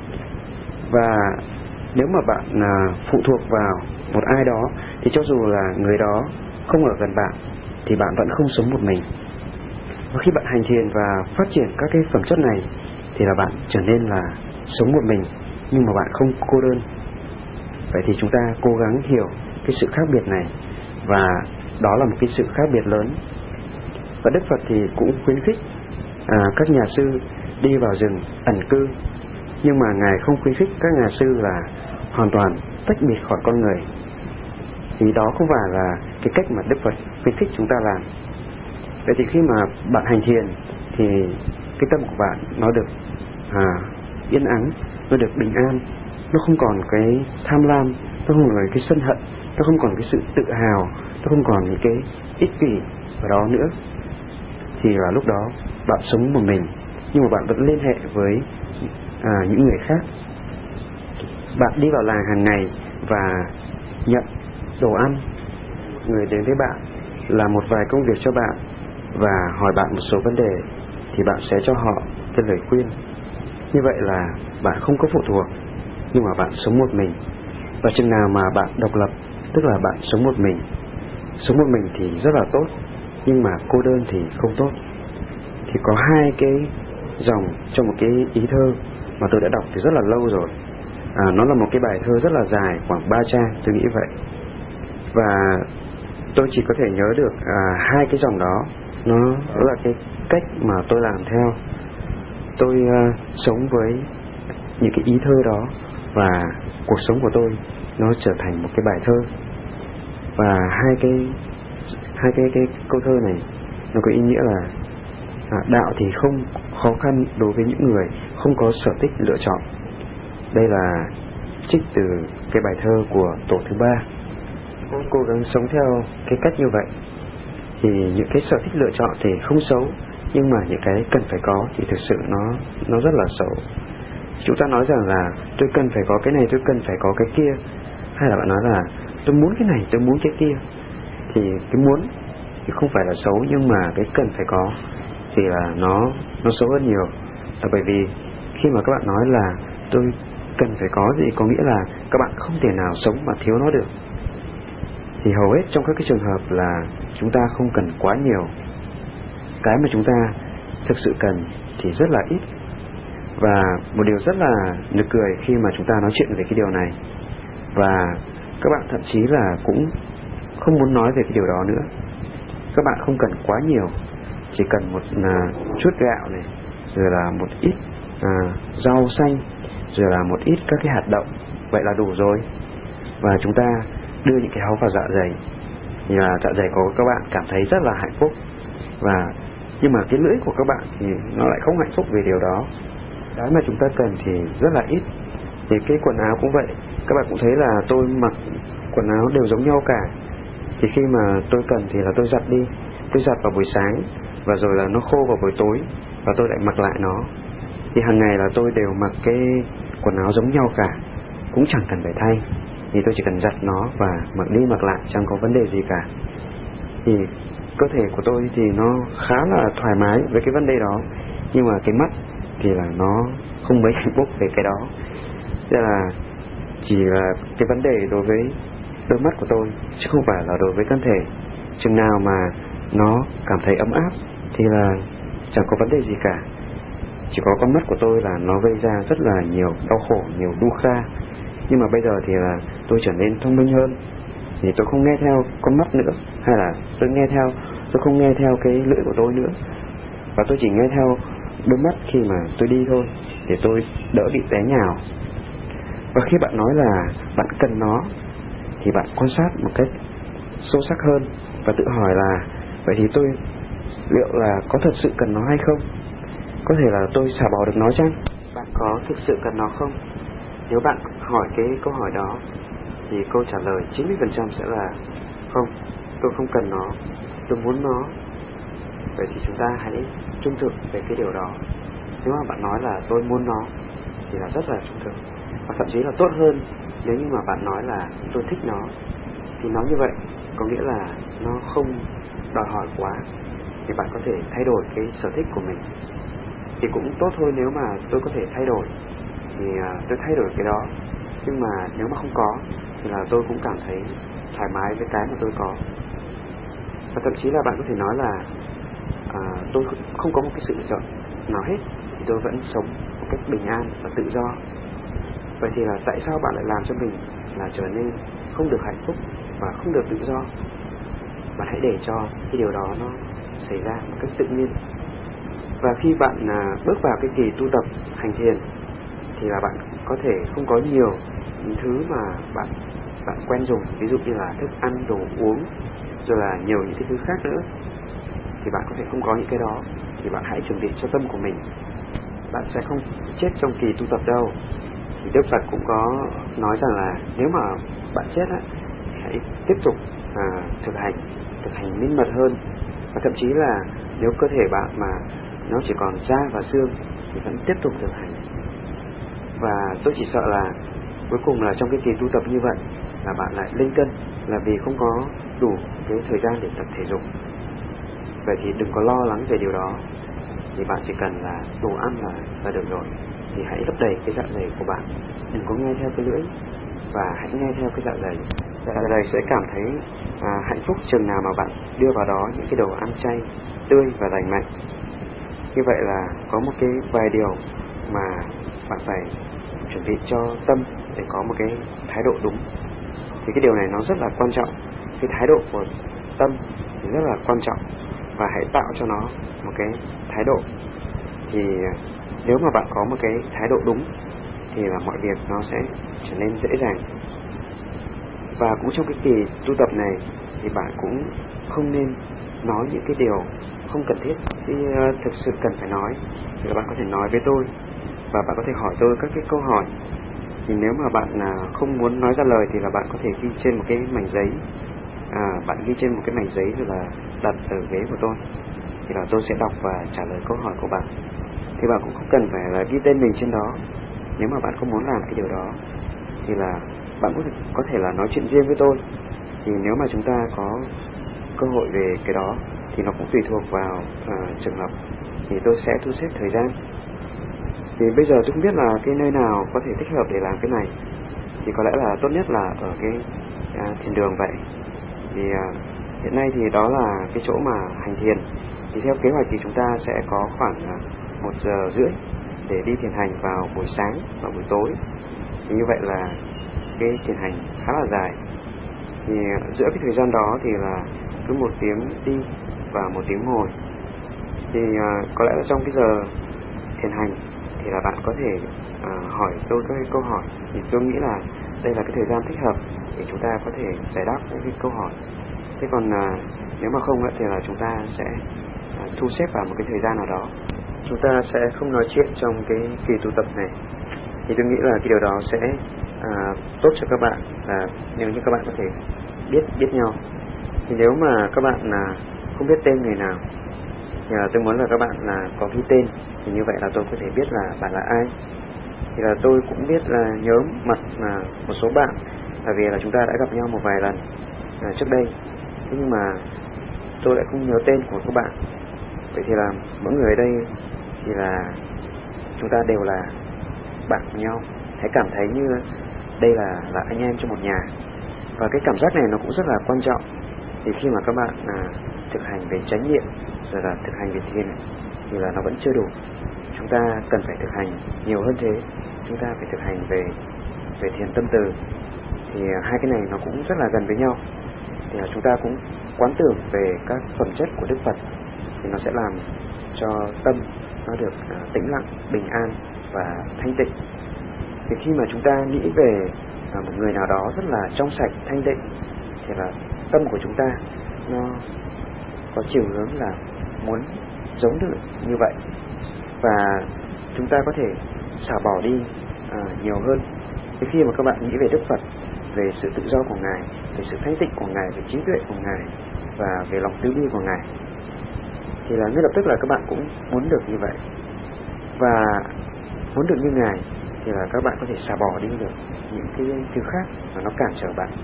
Và nếu mà bạn à, phụ thuộc vào một ai đó thì cho dù là người đó không ở gần bạn thì bạn vẫn không sống một mình. Và khi bạn hành thiền và phát triển các cái phẩm chất này thì là bạn trở nên là sống một mình, nhưng mà bạn không cô đơn. Vậy thì chúng ta cố gắng hiểu cái sự khác biệt này, và đó là một cái sự khác biệt lớn. Và Đức Phật thì cũng khuyến khích à, các nhà sư đi vào rừng ẩn cư, nhưng mà Ngài không khuyến khích các nhà sư là hoàn toàn tách biệt khỏi con người, vì đó không phải là cái cách mà Đức Phật khuyến khích chúng ta làm. Vậy thì khi mà bạn hành thiền thì cái tâm của bạn nó được à, yên ắng, nó được bình an, nó không còn cái tham lam, nó không còn cái sân hận, nó không còn cái sự tự hào, nó không còn những cái ích kỷ ở đó nữa. Thì là lúc đó bạn sống một mình, nhưng mà bạn vẫn liên hệ với à, những người khác. Bạn đi vào làng hàng ngày và nhận đồ ăn, người đến với bạn làm một vài công việc cho bạn và hỏi bạn một số vấn đề, thì bạn sẽ cho họ cái lời khuyên. Như vậy là bạn không có phụ thuộc, nhưng mà bạn sống một mình. Và chừng nào mà bạn độc lập, tức là bạn sống một mình. Sống một mình thì rất là tốt, nhưng mà cô đơn thì không tốt. Thì có hai cái dòng trong một cái ý thơ mà tôi đã đọc thì rất là lâu rồi. à, Nó là một cái bài thơ rất là dài, khoảng ba trang, tôi nghĩ vậy. Và tôi chỉ có thể nhớ được à, hai cái dòng đó. Nó là cái cách mà tôi làm theo. Tôi uh, sống với những cái ý thơ đó, và cuộc sống của tôi nó trở thành một cái bài thơ. Và hai cái hai cái cái câu thơ này nó có ý nghĩa là à, đạo thì không khó khăn đối với những người không có sở thích lựa chọn. Đây là trích từ cái bài thơ của tổ thứ ba. Tôi cố gắng sống theo cái cách như vậy. Thì những cái sở thích lựa chọn thì không xấu, nhưng mà những cái cần phải có thì thực sự nó nó rất là xấu. Chúng ta nói rằng là tôi cần phải có cái này, tôi cần phải có cái kia, hay là bạn nói là tôi muốn cái này, tôi muốn cái kia. Thì cái muốn thì không phải là xấu, nhưng mà cái cần phải có thì là nó nó xấu hơn nhiều. Là bởi vì khi mà các bạn nói là tôi cần phải có gì, có nghĩa là các bạn không thể nào sống mà thiếu nó được. Thì hầu hết trong các cái trường hợp là chúng ta không cần quá nhiều. Cái mà chúng ta thực sự cần thì rất là ít. Và một điều rất là nực cười khi mà chúng ta nói chuyện về cái điều này, và các bạn thậm chí là cũng không muốn nói về cái điều đó nữa. Các bạn không cần quá nhiều, chỉ cần một à, chút gạo này, rồi là một ít à, rau xanh, rồi là một ít các cái hạt đậu, vậy là đủ rồi. Và chúng ta đưa những cái háu vào dạ dày, thì là dạ dày của các bạn cảm thấy rất là hạnh phúc. Và nhưng mà cái lưỡi của các bạn thì nó lại không hạnh phúc về điều đó. Cái mà chúng ta cần thì rất là ít. Thì cái quần áo cũng vậy. Các bạn cũng thấy là tôi mặc quần áo đều giống nhau cả. Thì khi mà tôi cần thì là tôi giặt đi. Tôi giặt vào buổi sáng, và rồi là nó khô vào buổi tối và tôi lại mặc lại nó. Thì hàng ngày là tôi đều mặc cái quần áo giống nhau cả, cũng chẳng cần phải thay, thì tôi chỉ cần giặt nó và mặc đi mặc lại, chẳng có vấn đề gì cả. Thì cơ thể của tôi thì nó khá là thoải mái với cái vấn đề đó, nhưng mà cái mắt thì là nó không mấy hạnh phúc về cái đó. Thế là chỉ là cái vấn đề đối với đôi mắt của tôi, chứ không phải là đối với thân thể. Chừng nào mà nó cảm thấy ấm áp thì là chẳng có vấn đề gì cả. Chỉ có con mắt của tôi là nó gây ra rất là nhiều đau khổ, nhiều đu kha. Nhưng mà bây giờ thì là tôi trở nên thông minh hơn, thì tôi không nghe theo con mắt nữa, hay là tôi nghe theo tôi không nghe theo cái lưỡi của tôi nữa, và tôi chỉ nghe theo đôi mắt khi mà tôi đi thôi, để tôi đỡ bị té nhào. Và khi bạn nói là bạn cần nó, thì bạn quan sát một cách sâu sắc hơn và tự hỏi là vậy thì tôi liệu là có thật sự cần nó hay không? Có thể là tôi xả bỏ được nó chăng? Bạn có thực sự cần nó không? Nếu bạn hỏi cái câu hỏi đó thì câu trả lời chín mươi phần trăm sẽ là không, tôi không cần nó, tôi muốn nó. Vậy thì chúng ta hãy trung thực về cái điều đó. Nếu mà bạn nói là tôi muốn nó thì là rất là trung thực, và thậm chí là tốt hơn nếu như mà bạn nói là tôi thích nó. Thì nói như vậy có nghĩa là nó không đòi hỏi quá, thì bạn có thể thay đổi cái sở thích của mình. Thì cũng tốt thôi, nếu mà tôi có thể thay đổi thì tôi thay đổi cái đó. Nhưng mà nếu mà không có thì là tôi cũng cảm thấy thoải mái với cái mà tôi có. Và thậm chí là bạn có thể nói là à, tôi không có một cái sự lựa chọn nào hết, thì tôi vẫn sống một cách bình an và tự do. Vậy thì là tại sao bạn lại làm cho mình là trở nên không được hạnh phúc và không được tự do? Bạn hãy để cho cái điều đó nó xảy ra một cách tự nhiên. Và khi bạn à, bước vào cái kỳ tu tập hành thiền thì là bạn có thể không có nhiều những thứ mà bạn bạn quen dùng, ví dụ như là thức ăn, đồ uống, rồi là nhiều những cái thứ khác nữa. Thì bạn có thể không có những cái đó, thì bạn hãy chuẩn bị cho tâm của mình. Bạn sẽ không chết trong kỳ tu tập đâu. Thì Đức Phật cũng có nói rằng là nếu mà bạn chết á, thì hãy tiếp tục à, thực hành, thực hành minh mật hơn. Và thậm chí là nếu cơ thể bạn mà nó chỉ còn da và xương thì vẫn tiếp tục thực hành. Và tôi chỉ sợ là cuối cùng là trong cái kỳ tu tập như vậy là bạn lại lên cân, là vì không có đủ cái thời gian để tập thể dục. Vậy thì đừng có lo lắng về điều đó, thì bạn chỉ cần là đồ ăn là, là được rồi. Thì hãy lấp đầy cái dạ dày của bạn, đừng có nghe theo cái lưỡi, và hãy nghe theo cái dạ dày. Dạ dày sẽ cảm thấy à, hạnh phúc chừng nào mà bạn đưa vào đó những cái đồ ăn chay, tươi và lành mạnh. Như vậy là có một cái vài điều mà bạn phải chuẩn bị cho tâm để có một cái thái độ đúng. Thì cái điều này nó rất là quan trọng. Cái thái độ của tâm thì rất là quan trọng, và hãy tạo cho nó một cái thái độ. Thì nếu mà bạn có một cái thái độ đúng thì là mọi việc nó sẽ trở nên dễ dàng. Và cũng trong cái kỳ tu tập này thì bạn cũng không nên nói những cái điều không cần thiết. Khi uh, thực sự cần phải nói thì là bạn có thể nói với tôi, và bạn có thể hỏi tôi các cái câu hỏi. Thì nếu mà bạn uh, không muốn nói ra lời thì là bạn có thể ghi trên một cái mảnh giấy. À, bạn ghi trên một cái mảnh giấy rồi là đặt ở ghế của tôi, thì là tôi sẽ đọc và trả lời câu hỏi của bạn. Thì bạn cũng không cần phải là ghi tên mình trên đó. Nếu mà bạn không muốn làm cái điều đó thì là bạn có thể, có thể là nói chuyện riêng với tôi. Thì nếu mà chúng ta có cơ hội về cái đó thì nó cũng tùy thuộc vào uh, trường hợp, thì tôi sẽ thu xếp thời gian. Thì bây giờ tôi không biết là cái nơi nào có thể thích hợp để làm cái này, thì có lẽ là tốt nhất là ở cái uh, thiền đường vậy. Thì uh, hiện nay thì đó là cái chỗ mà hành thiền. Thì theo kế hoạch thì chúng ta sẽ có khoảng uh, một giờ rưỡi để đi thiền hành vào buổi sáng và buổi tối. Thì như vậy là cái thiền hành khá là dài. Thì giữa cái thời gian đó thì là cứ một tiếng đi và một tiếng ngồi. Thì uh, có lẽ là trong cái giờ thiền hành thì là bạn có thể uh, hỏi tôi các cái câu hỏi. Thì tôi nghĩ là đây là cái thời gian thích hợp để chúng ta có thể giải đáp những cái câu hỏi. Thế còn uh, nếu mà không thì là chúng ta sẽ uh, thu xếp vào một cái thời gian nào đó. Chúng ta sẽ không nói chuyện trong cái kỳ tu tập này. Thì tôi nghĩ là cái điều đó sẽ à, tốt cho các bạn, là nếu như các bạn có thể biết biết nhau. Thì nếu mà các bạn là không biết tên người nào thì là tôi muốn là các bạn là có ghi tên, thì như vậy là tôi có thể biết là bạn là ai. Thì là tôi cũng biết là nhớ mặt là một số bạn, tại vì là chúng ta đã gặp nhau một vài lần à, trước đây. Thế nhưng mà tôi lại không nhớ tên của các bạn. Vậy thì là mỗi người ở đây thì là chúng ta đều là bạn của nhau. Hãy cảm thấy như đây là là anh em trong một nhà. Và cái cảm giác này nó cũng rất là quan trọng. Thì khi mà các bạn à, thực hành về chánh niệm rồi là thực hành về thiền thì là nó vẫn chưa đủ. Chúng ta cần phải thực hành nhiều hơn thế. Chúng ta phải thực hành về về thiền tâm từ. Thì hai cái này nó cũng rất là gần với nhau. Thì chúng ta cũng quán tưởng về các phẩm chất của Đức Phật, thì nó sẽ làm cho tâm nó được uh, tĩnh lặng, bình an và thanh tịnh. Thì khi mà chúng ta nghĩ về uh, một người nào đó rất là trong sạch, thanh tịnh, thì là tâm của chúng ta nó có chiều hướng là muốn giống được như vậy. Và chúng ta có thể xả bỏ đi uh, nhiều hơn. Thì khi mà các bạn nghĩ về Đức Phật, về sự tự do của Ngài, về sự thanh tịnh của Ngài, về trí tuệ của Ngài và về lòng từ bi của Ngài, thì là ngay lập tức là các bạn cũng muốn được như vậy. Và muốn được như Ngài thì là các bạn có thể xả bỏ đi được những cái thứ khác mà nó cản trở bạn.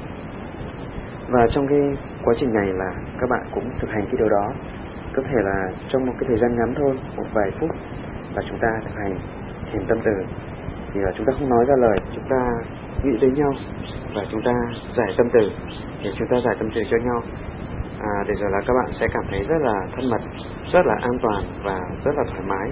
Và trong cái quá trình này là các bạn cũng thực hành cái điều đó. Có thể là trong một cái thời gian ngắn thôi, một vài phút là chúng ta thực hành thiền tâm từ. Thì là chúng ta không nói ra lời, chúng ta nghĩ đến nhau và chúng ta giải tâm từ. Thì chúng ta giải tâm từ cho nhau à, để rồi là các bạn sẽ cảm thấy rất là thân mật, rất là an toàn và rất là thoải mái.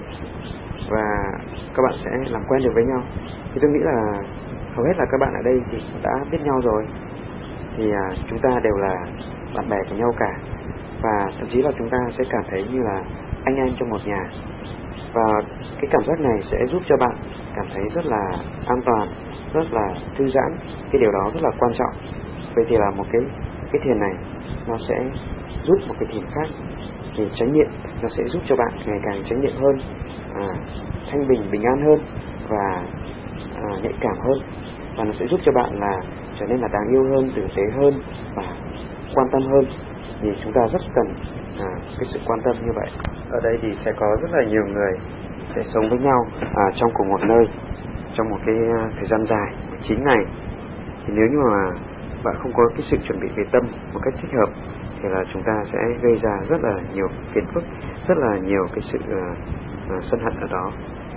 Và các bạn sẽ làm quen được với nhau. Thì tôi nghĩ là hầu hết là các bạn ở đây thì đã biết nhau rồi. Thì à, chúng ta đều là bạn bè của nhau cả. Và thậm chí là chúng ta sẽ cảm thấy như là anh em trong một nhà. Và cái cảm giác này sẽ giúp cho bạn cảm thấy rất là an toàn, rất là thư giãn. Cái điều đó rất là quan trọng. Vậy thì là một cái cái thiền này nó sẽ giúp một cái thiền khác. Thì chánh niệm nó sẽ giúp cho bạn ngày càng chánh niệm hơn, à, thanh bình, bình an hơn và à, nhạy cảm hơn. Và nó sẽ giúp cho bạn là trở nên là đáng yêu hơn, tử tế hơn và quan tâm hơn. Thì chúng ta rất cần à, cái sự quan tâm như vậy. Ở đây thì sẽ có rất là nhiều người sẽ sống với nhau à, trong cùng một nơi trong một cái thời gian dài, chín ngày. Thì nếu như mà bạn không có cái sự chuẩn bị về tâm một cách thích hợp thì là chúng ta sẽ gây ra rất là nhiều phiền phức, rất là nhiều cái sự uh, uh, sân hận ở đó.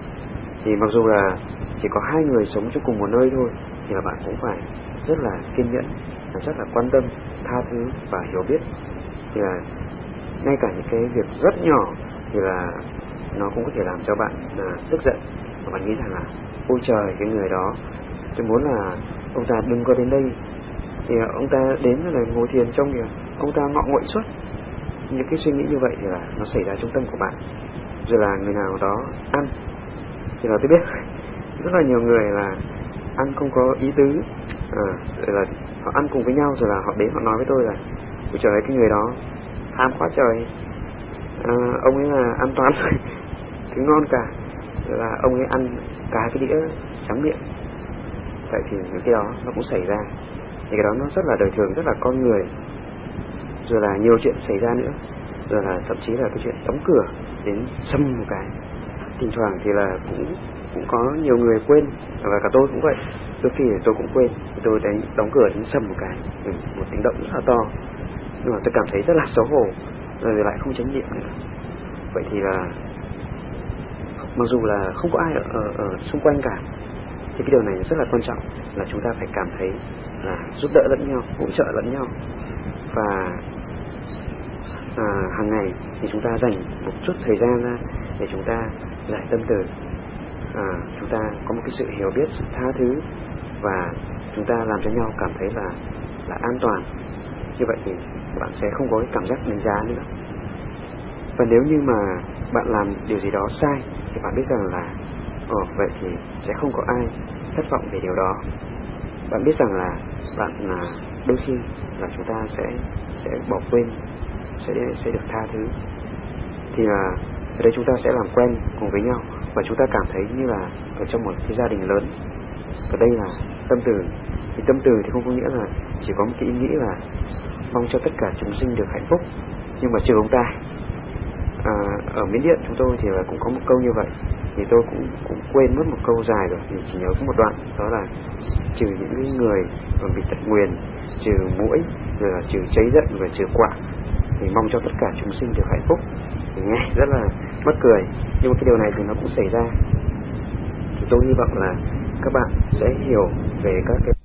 Thì mặc dù là chỉ có hai người sống trong cùng một nơi thôi thì là bạn cũng phải rất là kiên nhẫn, rất là quan tâm, tha thứ và hiểu biết. Thì là ngay cả những cái việc rất nhỏ thì là nó cũng có thể làm cho bạn uh, tức giận. Và bạn nghĩ rằng là ôi trời, cái người đó tôi muốn là ông ta đừng có đến đây. Thì ông ta đến là ngồi thiền trong kìa, ông ta ngọ nguậy suốt. Những cái suy nghĩ như vậy thì là nó xảy ra trong tâm của bạn. Rồi là người nào đó ăn thì là tôi biết rất là nhiều người là ăn không có ý tứ, à, rồi là họ ăn cùng với nhau, rồi là họ đến họ nói với tôi là ôi trời, cái người đó tham quá trời, à, ông ấy là an toàn thứ ngon cả, rồi là ông ấy ăn cả cái đĩa trắng miệng. Vậy thì những cái đó nó cũng xảy ra. Thì cái đó nó rất là đời thường, rất là con người. Rồi là nhiều chuyện xảy ra nữa. Rồi là thậm chí là cái chuyện đóng cửa đến xâm một cái. Thỉnh thoảng thì là cũng cũng có nhiều người quên, và cả tôi cũng vậy. Đôi khi tôi cũng quên, tôi đánh đóng cửa đến xâm một cái, một tiếng động rất là to. Nhưng mà tôi cảm thấy rất là xấu hổ, rồi lại không chánh niệm nữa. Vậy thì là mặc dù là không có ai ở, ở, ở xung quanh cả, thì cái điều này rất là quan trọng, là chúng ta phải cảm thấy là giúp đỡ lẫn nhau, hỗ trợ lẫn nhau. Và à, hàng ngày thì chúng ta dành một chút thời gian ra để chúng ta giải tâm từ, à, chúng ta có một cái sự hiểu biết, sự tha thứ, và chúng ta làm cho nhau cảm thấy là là an toàn. Như vậy thì bạn sẽ không có cái cảm giác đánh giá nữa. Và nếu như mà bạn làm điều gì đó sai thì bạn biết rằng là ồ, vậy thì sẽ không có ai thất vọng về điều đó. Bạn biết rằng là bạn là đôi khi là chúng ta sẽ sẽ bỏ quên, sẽ sẽ được tha thứ. Thì là ở đây chúng ta sẽ làm quen cùng với nhau, và chúng ta cảm thấy như là ở trong một cái gia đình lớn. Ở đây là tâm từ. Thì tâm từ thì không có nghĩa là chỉ có một cái ý nghĩ là mong cho tất cả chúng sinh được hạnh phúc, nhưng mà trừ ông ta. à, ở Miến Điện chúng tôi thì là cũng có một câu như vậy, thì tôi cũng cũng quên mất một câu dài rồi, thì chỉ nhớ có một đoạn, đó là trừ những người mà bị tật nguyền, trừ muỗi, rồi là trừ cháy giận và trừ quả, thì mong cho tất cả chúng sinh được hạnh phúc. Thì nghe rất là mắc cười, nhưng mà cái điều này thì nó cũng xảy ra. Thì tôi hy vọng là các bạn sẽ hiểu về các cái